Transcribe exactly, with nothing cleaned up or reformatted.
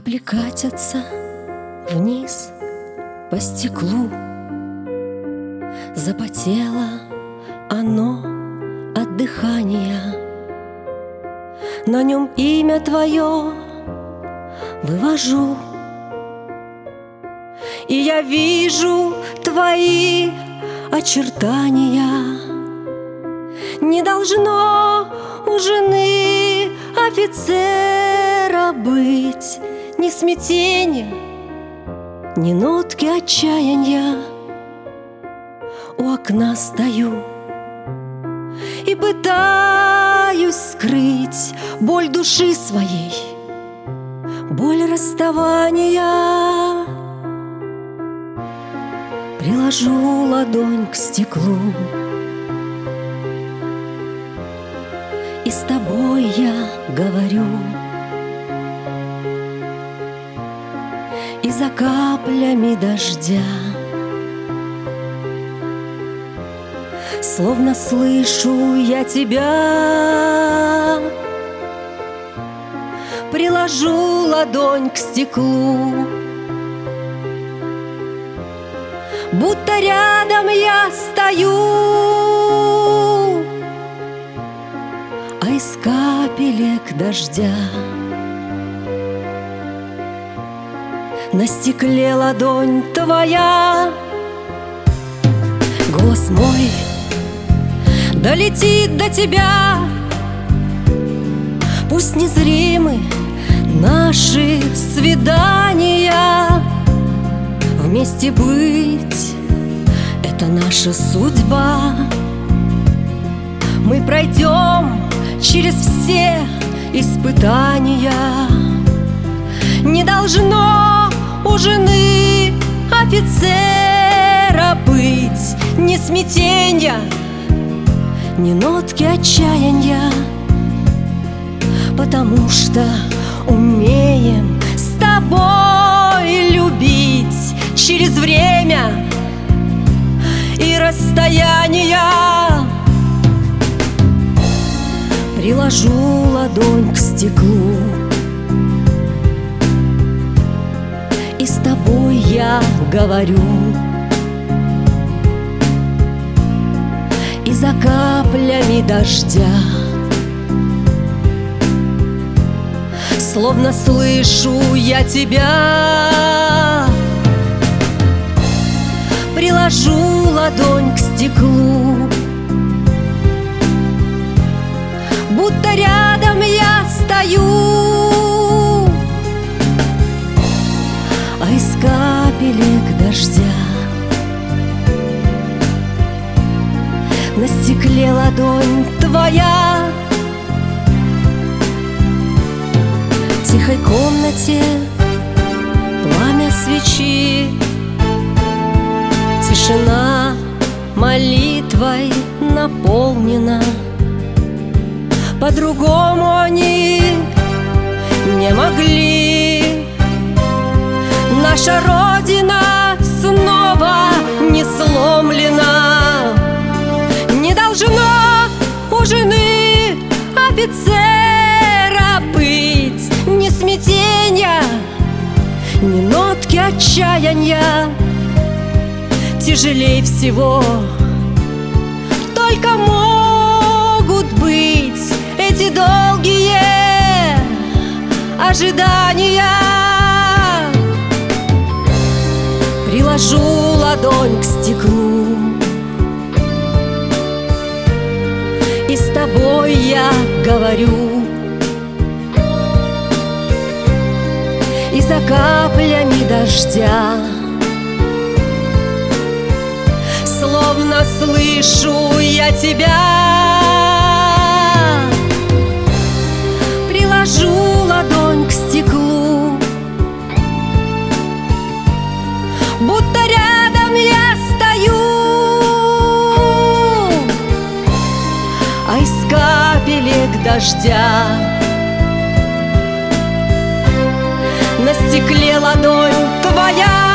Капли катятся вниз по стеклу. Запотело оно от дыхания. На нем имя твое вывожу, и я вижу твои очертания. Не должно у жены офицера быть ни смятения, ни нотки отчаяния. У окна стою и пытаюсь скрыть боль души своей, боль расставания. Приложу ладонь к стеклу, и с тобой я говорю. И за каплями дождя словно слышу я тебя. Приложу ладонь к стеклу, будто рядом я стою, а из капелек дождя на стекле ладонь твоя. Голос мой долетит до тебя. Пусть незримы наши свидания. Вместе быть — это наша судьба. Мы пройдем через все испытания. Не должно у жены офицера быть ни смятенья, ни нотки отчаяния, потому что умеем с тобой любить через время и расстояния. Приложу ладонь к стеклу, и с тобой я говорю. И за каплями дождя словно слышу я тебя. Приложу ладонь к стеклу, будто рядом я стою, а из капелек дождя на стекле ладонь твоя. В тихой комнате пламя свечи, тишина молитвой наполнена. По-другому они не могли. Наша Родина снова не сломлена. Не должно у жены офицера быть ни смятенья, ни нотки отчаяния. Тяжелей всего только могут быть эти долгие ожидания. Приложу ладонь к стеклу, и с тобой я говорю. И за каплями дождя словно слышу я тебя. Приложу ладонь к стеклу, будто рядом я стою, а из капелек дождя на стекле ладонь твоя.